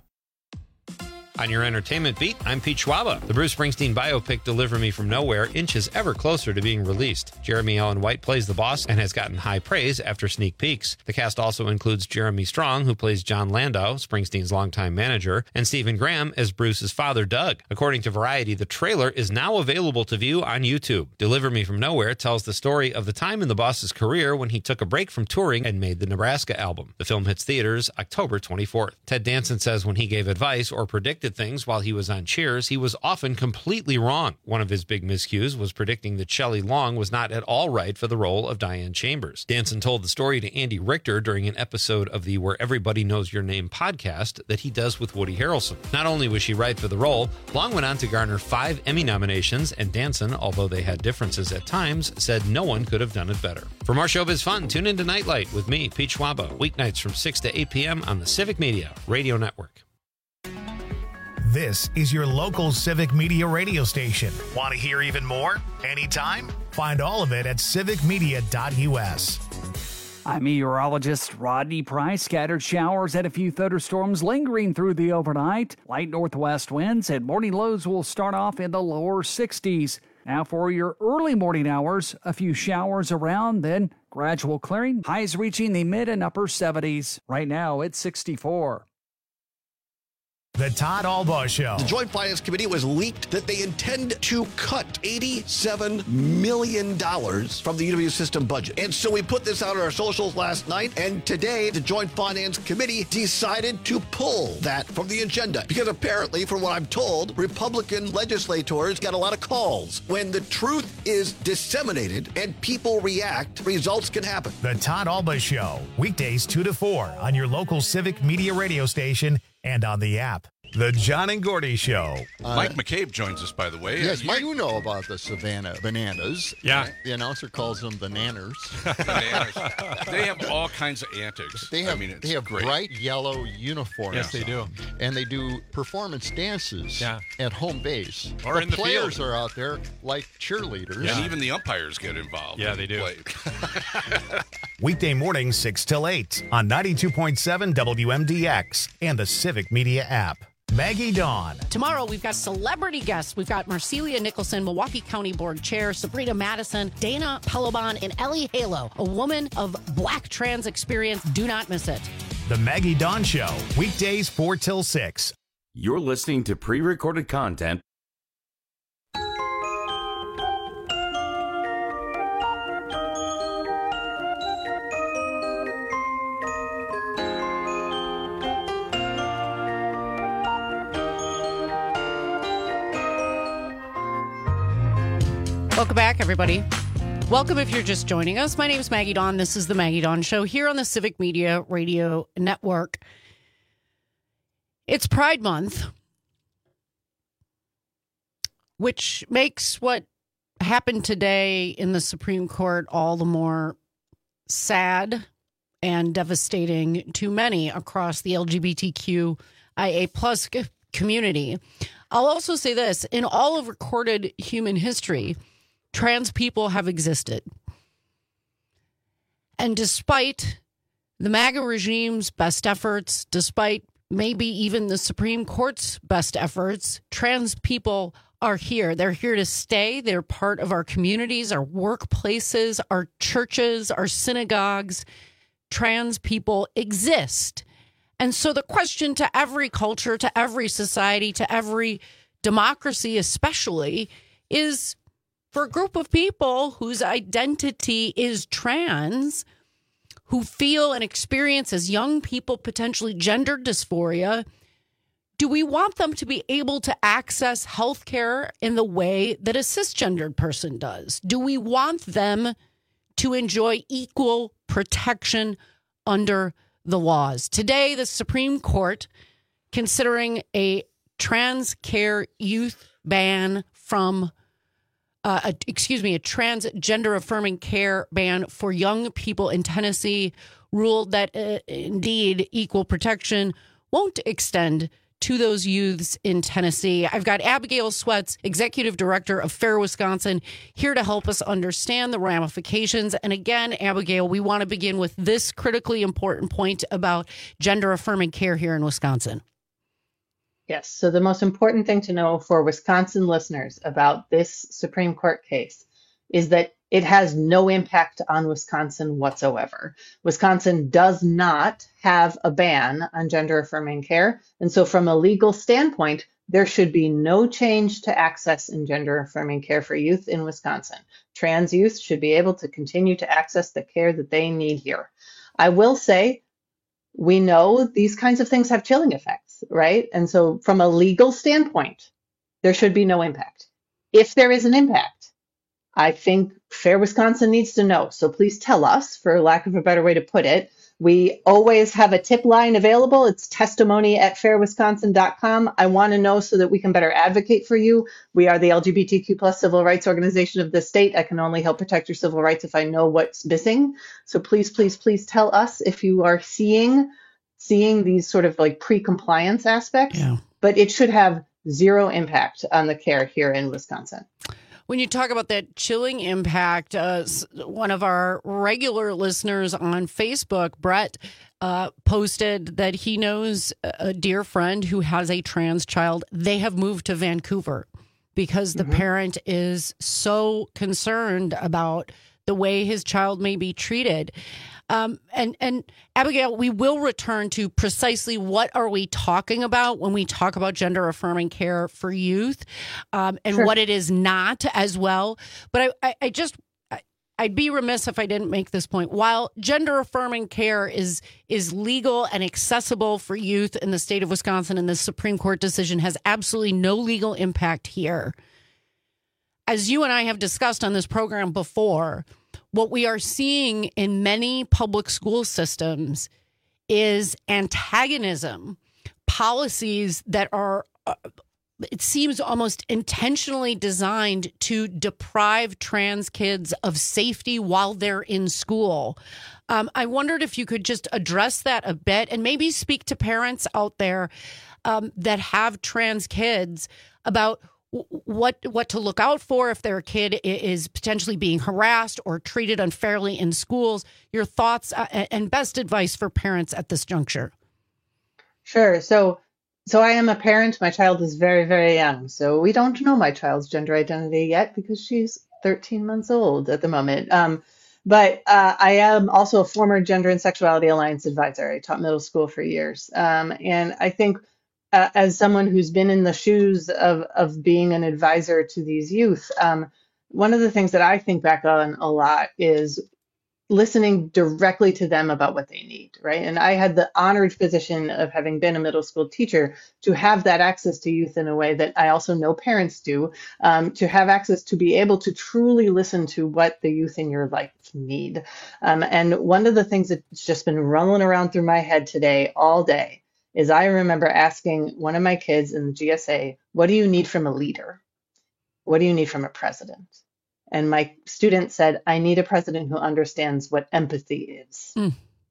On your entertainment beat, I'm Pete Schwaba. The Bruce Springsteen biopic Deliver Me From Nowhere inches ever closer to being released. Jeremy Allen White plays the boss and has gotten high praise after sneak peeks. The cast also includes Jeremy Strong, who plays John Landau, Springsteen's longtime manager, and Stephen Graham as Bruce's father, Doug. According to Variety, the trailer is now available to view on YouTube. Deliver Me From Nowhere tells the story of the time in the boss's career when he took a break from touring and made the Nebraska album. The film hits theaters October twenty-fourth. Ted Danson says when he gave advice or predicted things while he was on Cheers, he was often completely wrong. One of his big miscues was predicting that Shelley Long was not at all right for the role of Diane Chambers. Danson told the story to Andy Richter during an episode of the Where Everybody Knows Your Name podcast that he does with Woody Harrelson. Not only was she right for the role, Long went on to garner five Emmy nominations, and Danson, although they had differences at times, said no one could have done it better. For more showbiz fun, tune in to Nightlight with me, Pete Schwaba, weeknights from six to eight p.m. on the Civic Media Radio Network. This is your local Civic Media radio station. Want to hear even more? Anytime? Find all of it at civic media dot U S. I'm meteorologist Rodney Price. Scattered showers and a few thunderstorms lingering through the overnight. Light northwest winds and morning lows will start off in the lower sixties. Now for your early morning hours, a few showers around, then gradual clearing. Highs reaching the mid and upper seventies. Right now it's sixty-four. The Todd Albaugh Show. The Joint Finance Committee was leaked that they intend to cut eighty-seven million dollars from the U W system budget. And so we put this out on our socials last night, and today the Joint Finance Committee decided to pull that from the agenda. Because apparently, from what I'm told, Republican legislators got a lot of calls. When the truth is disseminated and people react, results can happen. The Todd Albaugh Show. Weekdays two to four on your local Civic Media radio station and on the app. The John and Gordy Show. Uh, Mike McCabe joins us, by the way. Yes, Mike, you know about the Savannah Bananas. Yeah. The announcer calls them bananas. Bananas. They have all kinds of antics. They have, I mean, it's they have great. bright yellow uniforms. Yes, they do. And they do performance dances yeah. at home base. Or in the players field. are out there like cheerleaders. Yeah. And even the umpires get involved. Yeah, they do. Weekday mornings, six till eight on ninety-two point seven W M D X and the Civic Media app. Maggie Dawn. Tomorrow, we've got celebrity guests. We've got Marcelia Nicholson, Milwaukee County Board Chair, Sabrina Madison, Dana Pelobon, and Ellie Halo, a woman of Black trans experience. Do not miss it. The Maggie Dawn Show, weekdays four till six. You're listening to pre-recorded content. Welcome back, everybody. Welcome if you're just joining us. My name is Maggie Dawn. This is the Maggie Dawn Show here on the Civic Media Radio Network. It's Pride Month, which makes what happened today in the Supreme Court all the more sad and devastating to many across the L G B T Q I A plus community. I'll also say this, in all of recorded human history, trans people have existed. And despite the MAGA regime's best efforts, despite maybe even the Supreme Court's best efforts, trans people are here. They're here to stay. They're part of our communities, our workplaces, our churches, our synagogues. Trans people exist. And so the question to every culture, to every society, to every democracy especially, is for a group of people whose identity is trans, who feel and experience as young people potentially gender dysphoria, do we want them to be able to access health care in the way that a cisgendered person does? Do we want them to enjoy equal protection under the laws? Today, the Supreme Court, considering a trans care youth ban from Uh, a, excuse me, a transgender affirming care ban for young people in Tennessee, ruled that uh, indeed equal protection won't extend to those youths in Tennessee. I've got Abigail Sweats, Executive Director of FAIR Wisconsin, here to help us understand the ramifications. And again, Abigail, we want to begin with this critically important point about gender affirming care here in Wisconsin. Yes. So the most important thing to know for Wisconsin listeners about this Supreme Court case is that it has no impact on Wisconsin whatsoever. Wisconsin does not have a ban on gender affirming care. And so from a legal standpoint, there should be no change to access in gender affirming care for youth in Wisconsin. Trans youth should be able to continue to access the care that they need here. I will say, we know these kinds of things have chilling effects, right? And so from a legal standpoint, there should be no impact. If there is an impact, I think FAIR Wisconsin needs to know. So please tell us, for lack of a better way to put it. We always have a tip line available. It's testimony at fair wisconsin dot com. I want to know so that we can better advocate for you. We are the L G B T Q plus civil rights organization of the state. I can only help protect your civil rights if I know what's missing. So please, please, please tell us if you are seeing seeing these sort of like pre-compliance aspects, yeah. But it should have zero impact on the care here in Wisconsin. When you talk about that chilling impact, uh, one of our regular listeners on Facebook, Brett, uh, posted that he knows a dear friend who has a trans child. They have moved to Vancouver because the mm-hmm. parent is so concerned about the way his child may be treated. Um, and, and Abigail, we will return to precisely what are we talking about when we talk about gender affirming care for youth, um, and Sure. what it is not as well. But I, I, I just, I, I'd be remiss if I didn't make this point. While gender affirming care is, is legal and accessible for youth in the state of Wisconsin, and the Supreme Court decision has absolutely no legal impact here, as you and I have discussed on this program before, what we are seeing in many public school systems is antagonism, policies that are, uh, it seems almost intentionally designed to deprive trans kids of safety while they're in school. Um, I wondered if you could just address that a bit and maybe speak to parents out there um, that have trans kids about what what to look out for if their kid is potentially being harassed or treated unfairly in schools. Your thoughts and best advice for parents at this juncture. Sure. So, so I am a parent. My child is very, very young. So we don't know my child's gender identity yet because she's thirteen months old at the moment. Um, but uh, I am also a former Gender and Sexuality Alliance advisor. I taught middle school for years. Um, and I think Uh, as someone who's been in the shoes of, of being an advisor to these youth, um, one of the things that I think back on a lot is listening directly to them about what they need, right? And I had the honored position of having been a middle school teacher to have that access to youth in a way that I also know parents do, um, to have access to be able to truly listen to what the youth in your life need. Um, and one of the things that's just been rolling around through my head today all day is I remember asking one of my kids in the G S A, what do you need from a leader? What do you need from a president? And my student said, I need a president who understands what empathy is. Mm.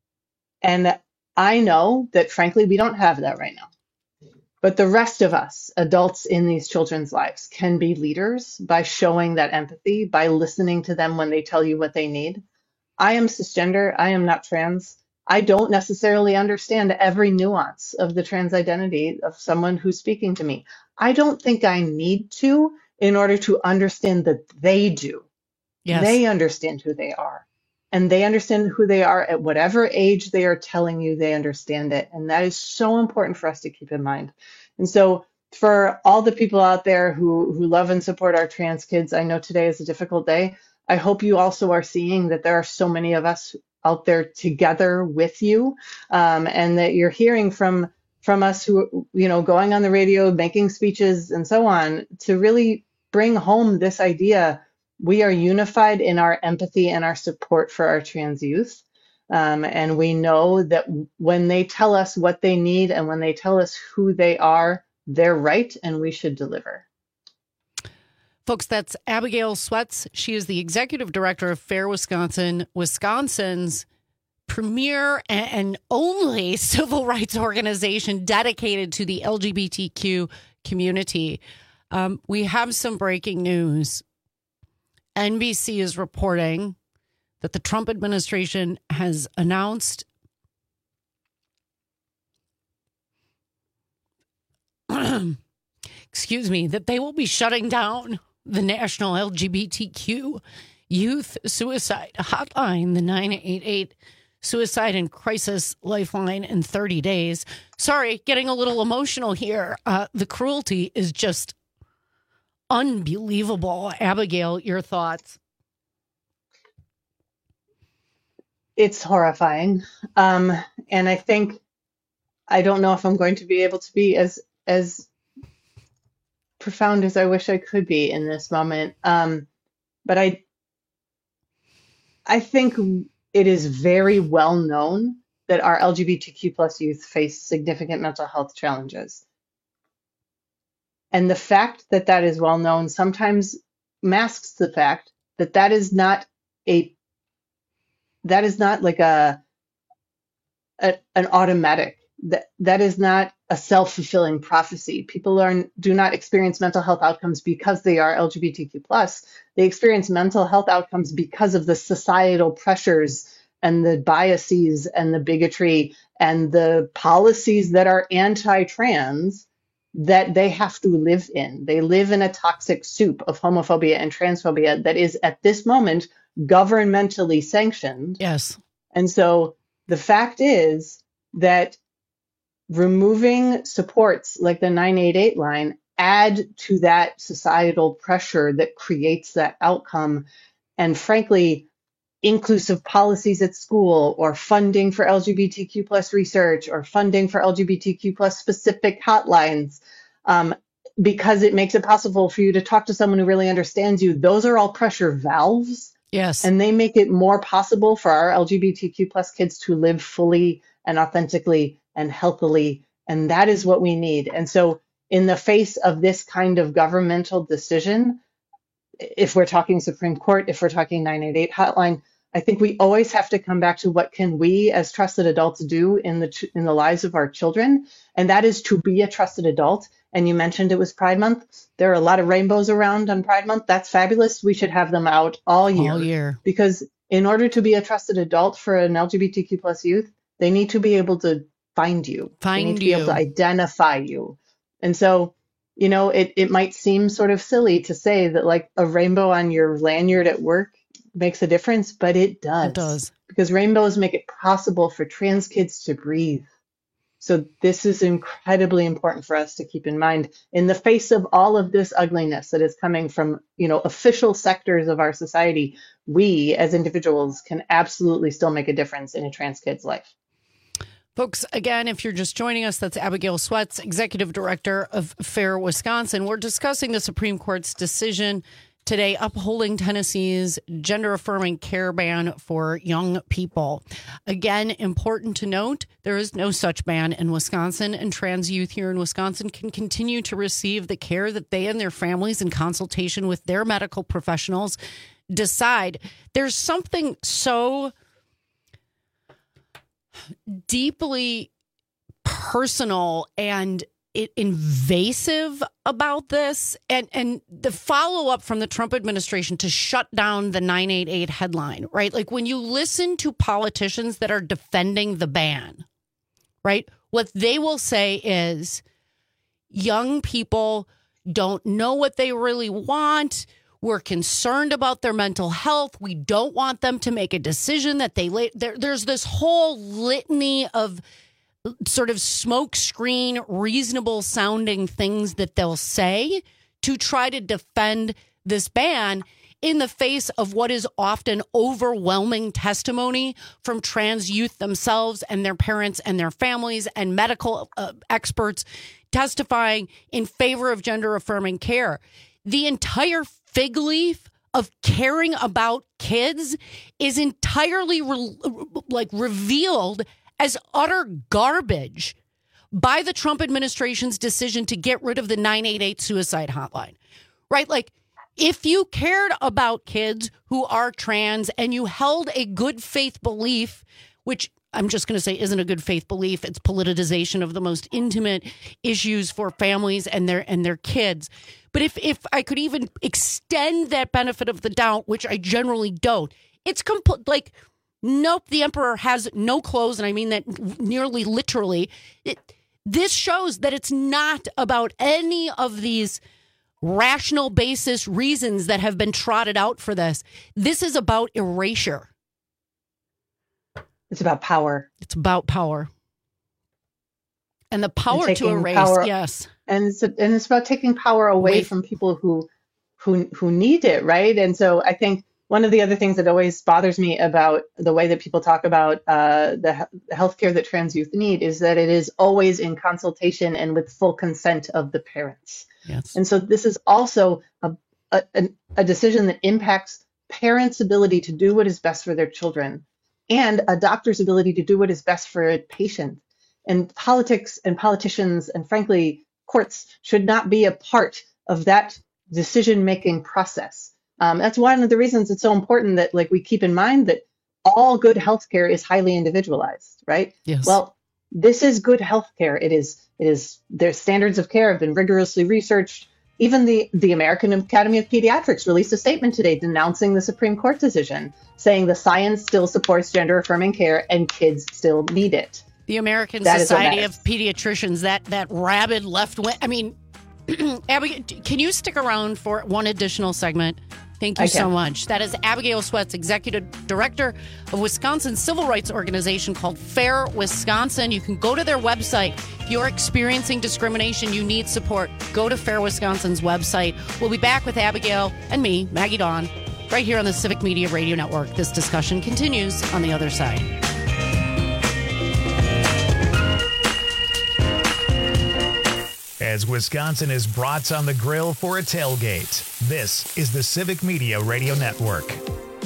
And I know that, frankly, we don't have that right now. But the rest of us, adults in these children's lives, can be leaders by showing that empathy, by listening to them when they tell you what they need. I am cisgender. I am not trans. I don't necessarily understand every nuance of the trans identity of someone who's speaking to me. I don't think I need to in order to understand that they do. Yes. They understand who they are. And they understand who they are at whatever age they are telling you they understand it. And that is so important for us to keep in mind. And so for all the people out there who, who love and support our trans kids, I know today is a difficult day. I hope you also are seeing that there are so many of us out there together with you, um, and that you're hearing from from us who, you know, going on the radio, making speeches and so on to really bring home this idea. We are unified in our empathy and our support for our trans youth. Um, and we know that when they tell us what they need and when they tell us who they are, they're right and we should deliver. Folks, that's Abigail Sweats. She is the executive director of Fair Wisconsin, Wisconsin's premier and only civil rights organization dedicated to the L G B T Q community. Um, we have some breaking news. N B C is reporting that the Trump administration has announced excuse me, that they will be shutting down the National L G B T Q Youth Suicide Hotline, the nine eight eight Suicide and Crisis Lifeline, in thirty days. Sorry, getting a little emotional here. Uh, the cruelty is just unbelievable. Abigail, your thoughts? It's horrifying. Um, and I think, I don't know if I'm going to be able to be as, as profound as I wish I could be in this moment. Um, but I, I think it is very well known that our L G B T Q plus youth face significant mental health challenges. And the fact that that is well known sometimes masks the fact that that is not a, that is not like a, a an automatic, that that is not a self-fulfilling prophecy. People are, do not experience mental health outcomes because they are L G B T Q plus. They experience mental health outcomes because of the societal pressures and the biases and the bigotry and the policies that are anti-trans that they have to live in. They live in a toxic soup of homophobia and transphobia that is at this moment governmentally sanctioned. Yes. And so the fact is that removing supports like the nine eight eight line add to that societal pressure that creates that outcome. And frankly, inclusive policies at school, or funding for L G B T Q plus research, or funding for L G B T Q plus specific hotlines, um, because it makes it possible for you to talk to someone who really understands you. Those are all pressure valves. Yes. And they make it more possible for our L G B T Q plus kids to live fully and authentically and healthily. And that is what we need. And so in the face of this kind of governmental decision, if we're talking Supreme Court, if we're talking nine eight eight hotline, I think we always have to come back to what can we as trusted adults do in the in the lives of our children. And that is to be a trusted adult. And you mentioned it was Pride Month. There are a lot of rainbows around on Pride Month. That's fabulous. We should have them out all year. All year. Because in order to be a trusted adult for an L G B T Q plus youth, they need to be able to find you. Find they need to you. be able to identify you. And so, you know, it, it might seem sort of silly to say that like a rainbow on your lanyard at work makes a difference, but it does. It does. Because rainbows make it possible for trans kids to breathe. So this is incredibly important for us to keep in mind in the face of all of this ugliness that is coming from, you know, official sectors of our society. We as individuals can absolutely still make a difference in a trans kid's life. Folks, again, if you're just joining us, that's Abigail Sweats, Executive Director of FAIR Wisconsin. We're discussing the Supreme Court's decision today upholding Tennessee's gender-affirming care ban for young people. Again, important to note, there is no such ban in Wisconsin, and trans youth here in Wisconsin can continue to receive the care that they and their families, in consultation with their medical professionals, decide. There's something so deeply personal and it invasive about this, and and the follow-up from the Trump administration to shut down the nine eight eight headline, right? Like when you listen to politicians that are defending the ban, right? What they will say is young people don't know what they really want. We're concerned about their mental health. We don't want them to make a decision that they late. There, there's this whole litany of sort of smokescreen, reasonable sounding things that they'll say to try to defend this ban in the face of what is often overwhelming testimony from trans youth themselves and their parents and their families and medical uh, experts testifying in favor of gender affirming care. The entire fig leaf of caring about kids is entirely re- like revealed as utter garbage by the Trump administration's decision to get rid of the nine eight eight suicide hotline, right? Like if you cared about kids who are trans and you held a good faith belief, which I'm just going to say isn't a good faith belief, it's politicization of the most intimate issues for families and their and their kids. But if if I could even extend that benefit of the doubt, which I generally don't, it's complete like, nope, the emperor has no clothes, and I mean that nearly literally. It, this shows that it's not about any of these rational basis reasons that have been trotted out for this. This is about erasure. It's about power. It's about power. And the power and to erase, power, yes. And it's, and it's about taking power away Wait. from people who, who, who need it, right? And so I think one of the other things that always bothers me about the way that people talk about uh, the, the healthcare that trans youth need is that it is always in consultation and with full consent of the parents. Yes. And so this is also a, a, a decision that impacts parents' ability to do what is best for their children and a doctor's ability to do what is best for a patient. And politics and politicians and frankly, courts should not be a part of that decision-making process. Um, that's one of the reasons it's so important that like we keep in mind that all good healthcare is highly individualized, right? Yes. Well, this is good healthcare. It is, it is, their standards of care have been rigorously researched. Even the, the American Academy of Pediatrics released a statement today denouncing the Supreme Court decision, saying the science still supports gender affirming care and kids still need it. The American That Society of Pediatricians, that that rabid left wing. I mean, Abigail, can you stick around for one additional segment? Thank you I so can. much. That is Abigail Sweats, Executive Director of Wisconsin's civil rights organization called Fair Wisconsin. You can go to their website. If you're experiencing discrimination, you need support, go to Fair Wisconsin's website. We'll be back with Abigail and me, Maggie Dawn, right here on the Civic Media Radio Network. This discussion continues on the other side. As Wisconsin is brats on the grill for a tailgate, this is the Civic Media Radio Network.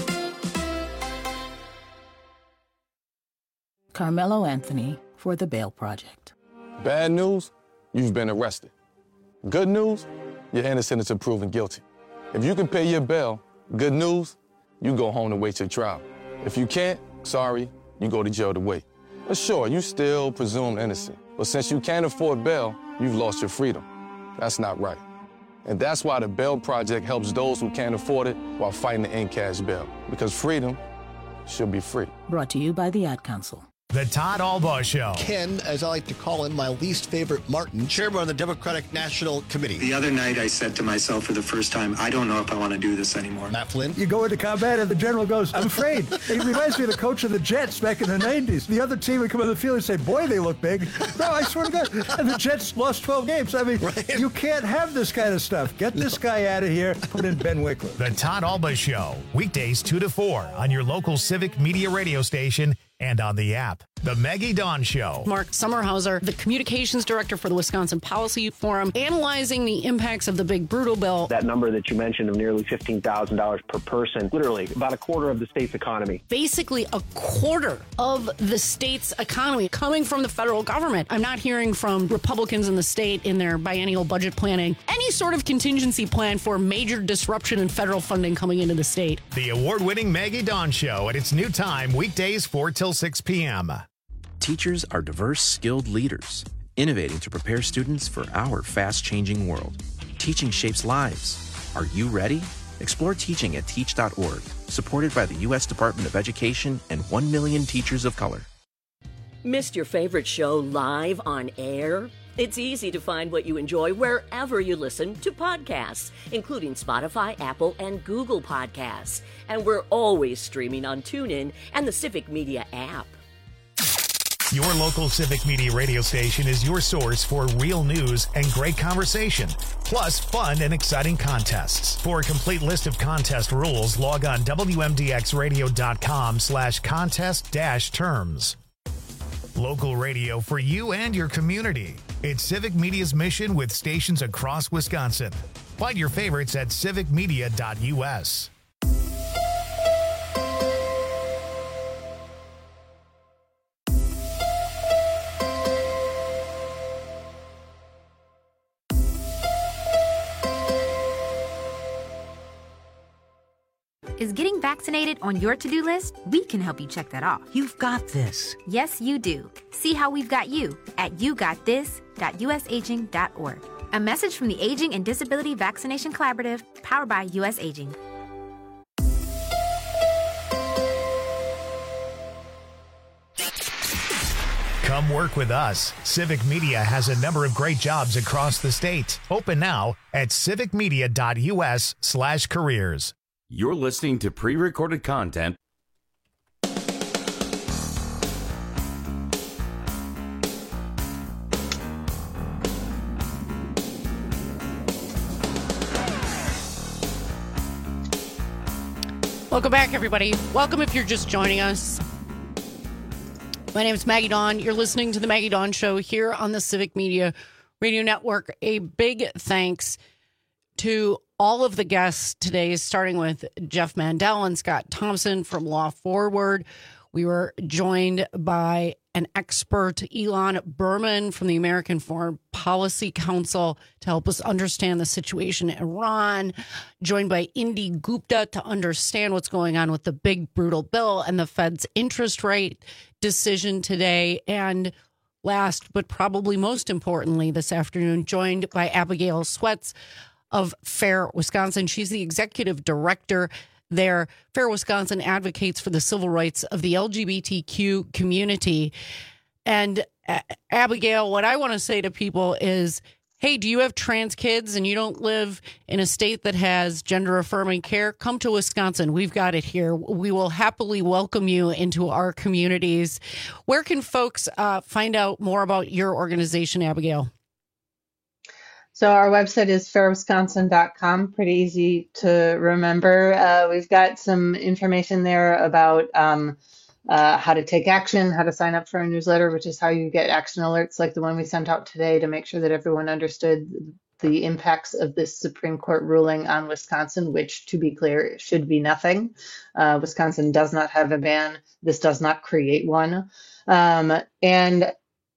Carmelo Anthony for the Bail Project. Bad news, you've been arrested. Good news, you're innocent until proven guilty. If you can pay your bail, good news, you go home to wait your trial. If you can't, sorry, you go to jail to wait. But sure, you still presumed innocent. But since you can't afford bail, you've lost your freedom. That's not right. And that's why the Bail Project helps those who can't afford it while fighting to end cash bail. Because freedom should be free. Brought to you by the Ad Council. The Todd Albaugh Show. Ken, as I like to call him, my least favorite Martin, chairman of the Democratic National Committee. The other night I said to myself for the first time, I don't know if I want to do this anymore. Matt Flynn. You go into combat and the general goes, I'm afraid. It reminds me of the coach of the Jets back in the nineties. The other team would come on the field and say, boy, they look big. No, I swear to God. And the Jets lost twelve games. I mean, right. You can't have this kind of stuff. Get this no. guy out of here. Put in Ben Wickler. The Todd Albaugh Show. Weekdays two to four on your local Civic Media radio station and on the app. The Maggie Dawn Show. Mark Sommerhauser, the communications director for the Wisconsin Policy Forum, analyzing the impacts of the big brutal bill. That number that you mentioned of nearly fifteen thousand dollars per person, literally about a quarter of the state's economy. Basically a quarter of the state's economy coming from the federal government. I'm not hearing from Republicans in the state in their biennial budget planning any sort of contingency plan for major disruption in federal funding coming into the state. The award-winning Maggie Dawn Show at its new time, weekdays four till six p.m. Teachers are diverse, skilled leaders, innovating to prepare students for our fast-changing world. Teaching shapes lives. Are you ready? Explore teaching at teach dot org, supported by the U S Department of Education and one million teachers of color. Missed your favorite show live on air? It's easy to find what you enjoy wherever you listen to podcasts, including Spotify, Apple, and Google Podcasts. And we're always streaming on TuneIn and the Civic Media app. Your local Civic Media radio station is your source for real news and great conversation, plus fun and exciting contests. For a complete list of contest rules, log on W M D X radio dot com slash contest dash terms. Local radio for you and your community. It's Civic Media's mission with stations across Wisconsin. Find your favorites at civic media dot U S. Is getting vaccinated on your to-do list? We can help you check that off. You've got this. Yes, you do. See how we've got you at you got this dot U S aging dot org. A message from the Aging and Disability Vaccination Collaborative, powered by U S Aging. Come work with us. Civic Media has a number of great jobs across the state. Open now at civic media dot U S slash careers. You're listening to pre-recorded content. Welcome back, everybody. Welcome if you're just joining us. My name is Maggie Dawn. You're listening to the Maggie Dawn Show here on the Civic Media Radio Network. A big thanks to all of the guests today, starting with Jeff Mandel and Scott Thompson from Law Forward. We were joined by an expert, Elon Berman from the American Foreign Policy Council, to help us understand the situation in Iran, joined by Indy Gupta to understand what's going on with the big brutal bill and the Fed's interest rate decision today. And last, but probably most importantly this afternoon, joined by Abigail Sweats of Fair Wisconsin. She's the executive director there. Fair Wisconsin advocates for the civil rights of the L G B T Q community. And uh, Abigail, what I want to say to people is Hey, do you have trans kids and you don't live in a state that has gender affirming care? Come to Wisconsin. We've got it here. We will happily welcome you into our communities. Where can folks uh, find out more about your organization, Abigail? So our website is fair wisconsin dot com. Pretty easy to remember. Uh, we've got some information there about um, uh, how to take action, how to sign up for a newsletter, which is how you get action alerts like the one we sent out today to make sure that everyone understood the impacts of this Supreme Court ruling on Wisconsin, which, to be clear, should be nothing. Uh, Wisconsin does not have a ban. This does not create one. Um, and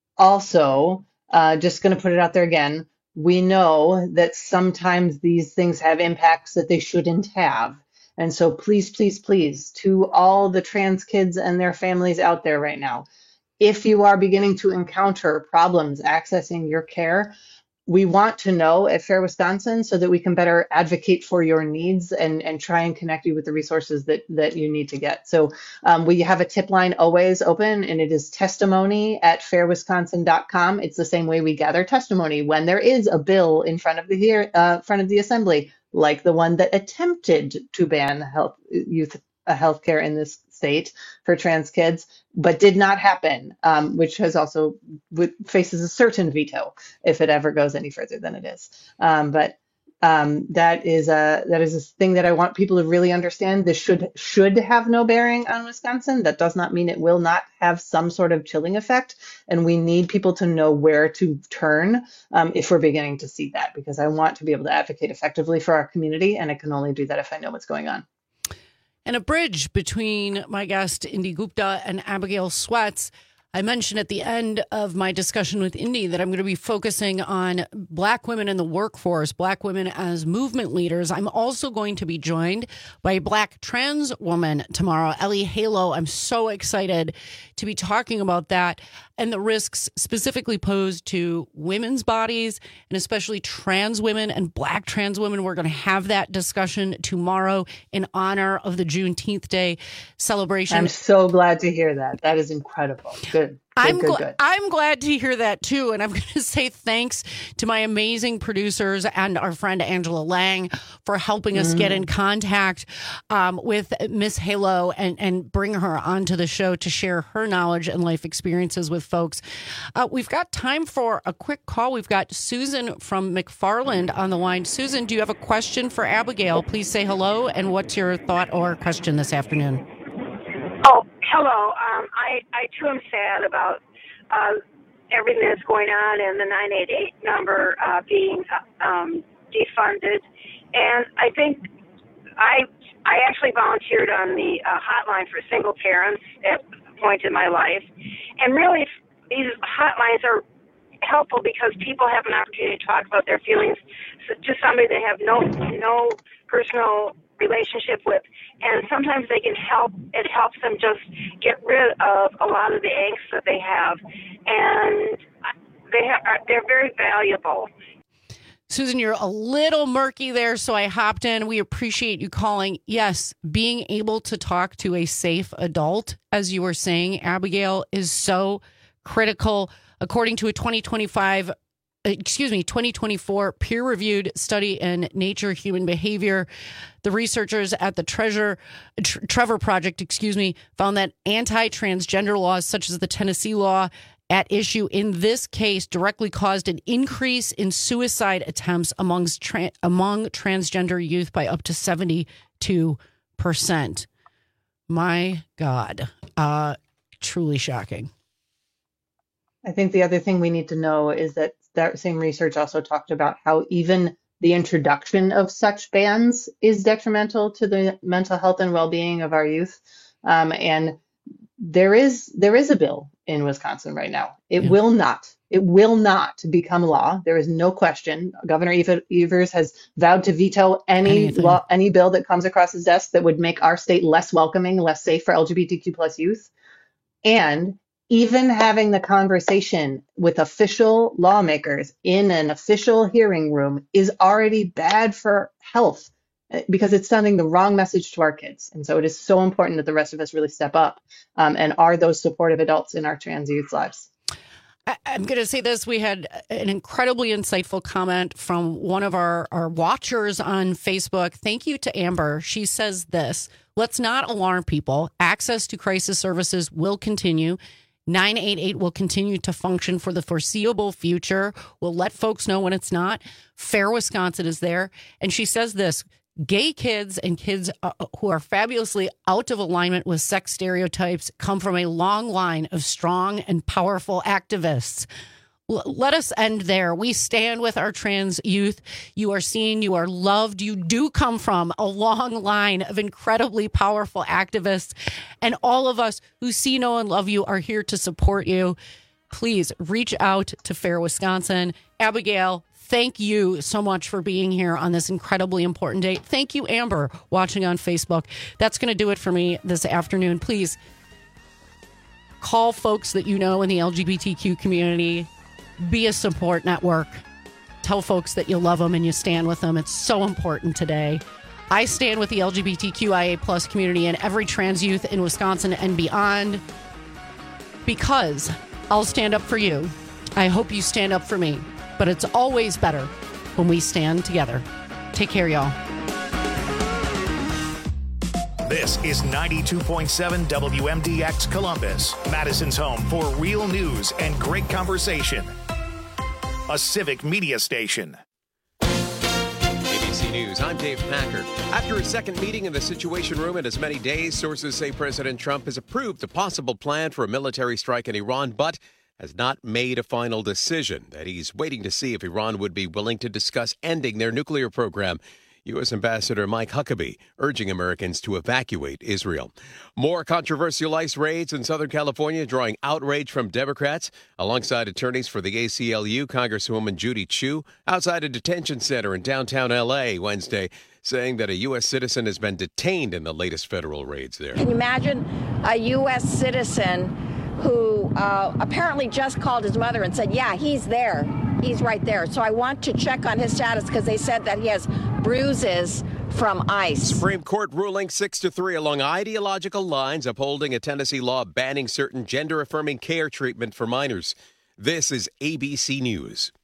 also, uh, just going to put it out there again, we know that sometimes these things have impacts that they shouldn't have. And so please, please, please, to all the trans kids and their families out there right now, if you are beginning to encounter problems accessing your care, we want to know at Fair Wisconsin so that we can better advocate for your needs and, and try and connect you with the resources that, that you need to get. So um, we have a tip line always open, and it is testimony at fair wisconsin dot com. It's the same way we gather testimony when there is a bill in front of the here, uh, front of the assembly, like the one that attempted to ban health youth uh, health care in this state for trans kids, but did not happen, um, which has also w- faces a certain veto if it ever goes any further than it is. Um, but um, that is a that is a thing that I want people to really understand. This should should have no bearing on Wisconsin. That does not mean it will not have some sort of chilling effect, and we need people to know where to turn um, if we're beginning to see that, because I want to be able to advocate effectively for our community, and I can only do that if I know what's going on. And a bridge between my guest, Indi Gupta, and Abigail Sweats. I mentioned at the end of my discussion with Indi that I'm going to be focusing on Black women in the workforce, Black women as movement leaders. I'm also going to be joined by a Black trans woman tomorrow, Ellie Halo. I'm so excited to be talking about that and the risks specifically posed to women's bodies and especially trans women and Black trans women. We're going to have that discussion tomorrow in honor of the Juneteenth Day celebration. I'm so glad to hear that. That is incredible. Good. Good, I'm, good, gl- good. I'm glad to hear that, too. And I'm going to say thanks to my amazing producers and our friend Angela Lang for helping us mm. get in contact um, with Miss Halo and, and bring her onto the show to share her knowledge and life experiences with folks. Uh, we've got time for a quick call. We've got Susan from McFarland on the line. Susan, do you have a question for Abigail? Please say hello. And what's your thought or question this afternoon? Oh, hello. Um, I, I too am sad about uh, everything that's going on and the nine eight eight number uh, being um, defunded. And I think I I actually volunteered on the uh, hotline for single parents at a point in my life. And really, these hotlines are helpful because people have an opportunity to talk about their feelings to somebody they have no no personal relationship with, and sometimes they can help. It helps them just get rid of a lot of the angst that they have, and they have, they're very valuable. Susan, you're a little murky there, so I hopped in. We appreciate you calling. Yes, being able to talk to a safe adult, as you were saying, Abigail, is so critical. According to a twenty twenty-five excuse me, twenty twenty-four peer-reviewed study in Nature Human Behavior, the researchers at the Treasure, Tr- Trevor Project, excuse me, found that anti-transgender laws, such as the Tennessee law at issue in this case, directly caused an increase in suicide attempts amongst tra- among transgender youth by up to seventy-two percent. My God, uh, truly shocking. I think the other thing we need to know is that that same research also talked about how even the introduction of such bans is detrimental to the mental health and well-being of our youth. Um, and there is there is a bill in Wisconsin right now. It yeah. will not. It will not become law. There is no question. Governor Evers has vowed to veto any Anything. law, any bill that comes across his desk that would make our state less welcoming, less safe for L G B T Q plus youth. And even having the conversation with official lawmakers in an official hearing room is already bad for health because it's sending the wrong message to our kids. And so it is so important that the rest of us really step up um, and are those supportive adults in our trans youth lives. I, I'm going to say this. We had an incredibly insightful comment from one of our, our watchers on Facebook. Thank you to Amber. She says this: let's not alarm people. Access to crisis services will continue. nine eight eight will continue to function for the foreseeable future. We'll let folks know when it's not. Fair Wisconsin is there. And she says this: gay kids and kids uh, who are fabulously out of alignment with sex stereotypes come from a long line of strong and powerful activists. L- let us end there. We stand with our trans youth. You are seen. You are loved. You do come from a long line of incredibly powerful activists. And all of us who see, know, and love you are here to support you. Please reach out to Fair Wisconsin. Abigail, thank you so much for being here on this incredibly important day. Thank you, Amber, watching on Facebook. That's going to do it for me this afternoon. Please call folks that you know in the L G B T Q community. Be a support network. Tell folks that you love them and you stand with them. It's so important today. I stand with the L G B T Q I A plus community and every trans youth in Wisconsin and beyond, because I'll stand up for you. I hope you stand up for me. But it's always better when we stand together. Take care, y'all. This is ninety-two point seven W M D X Columbus, Madison's home for real news and great conversation. A civic media station. A B C News, I'm Dave Packard. After a second meeting in the Situation Room in as many days, sources say President Trump has approved a possible plan for a military strike in Iran, but has not made a final decision. That he's waiting to see if Iran would be willing to discuss ending their nuclear program. U S Ambassador Mike Huckabee urging Americans to evacuate Israel. More controversial ICE raids in Southern California drawing outrage from Democrats. Alongside attorneys for the A C L U, Congresswoman Judy Chu outside a detention center in downtown L A Wednesday, saying that a U S citizen has been detained in the latest federal raids there. Can you imagine a U S citizen who uh, apparently just called his mother and said, yeah, he's there. He's right there. So I want to check on his status because they said that he has bruises from ICE. Supreme Court ruling six to three along ideological lines, upholding a Tennessee law banning certain gender-affirming care treatment for minors. This is A B C News.